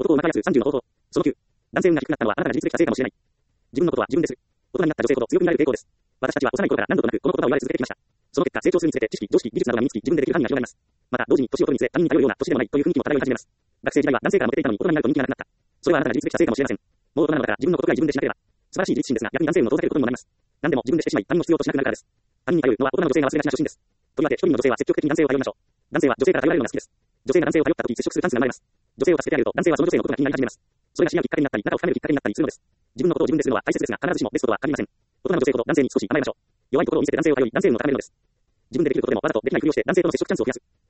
男をまかやす30の方法。その9。男性運が低くなったのはあなたが自立できたせいかもしれない。自分のことは自分でする。大人になった女性ほど強くなれる傾向です。私たちは幼い頃から何度となくこの言葉を言われ続けてきました。その結果、成長するにつれて知識、常識、技術などが身につき、自分でできる範囲が広がります。また、同時に年を取るにつれ他人に頼るような年でもないという雰囲気も漂い始めます。学生時代は男性からモテていたのに大人になると人気がなくなった。それはあなたが自立できたせいかもしれません。もう大人なのだから自分のことくらい自分でしなければ。素晴らしい自立心ですが、逆に男性運を遠ざけることにもなります。何でも自分でしてしまい、他人を必要としなくなるからです。他人に頼るのは大人の女性が忘れがちな初心です。とりわけ一人の女性は積極的に男性を頼りましょう。男性は女性から頼られるのが好きです。女性が男性を頼ったとき接触するチャンスが生まれます。女性を助けてあげると男性はその女性のことが気になり始めます。それが知り合うきっかけになったり、仲を深めるきっかけになったりするのです。自分のことを自分でするのは大切ですが、必ずしもベストとは限りません。大人の女性ほど男性に少し甘えましょう。弱いところを見せて男性を頼り、男性運を高めるのです。自分でできることでもわざとできないふりをして男性との接触チャンスを増やす。